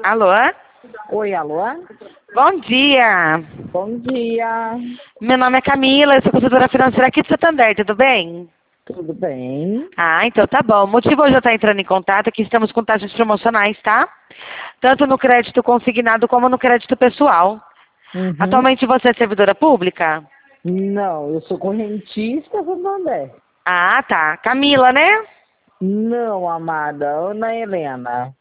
Alô? Oi, alô? Bom dia. Bom dia. Meu nome é Camila, eu sou consultora financeira aqui de Santander, tudo bem? Tudo bem? Ah, então tá bom. O motivo hoje eu estar entrando em contato é que estamos com taxas promocionais, tá? Tanto no crédito consignado como no crédito pessoal. Uhum. Atualmente você é servidora pública? Não, eu sou correntista Santander. Ah, tá. Camila, né? Não, amada, Ana Helena.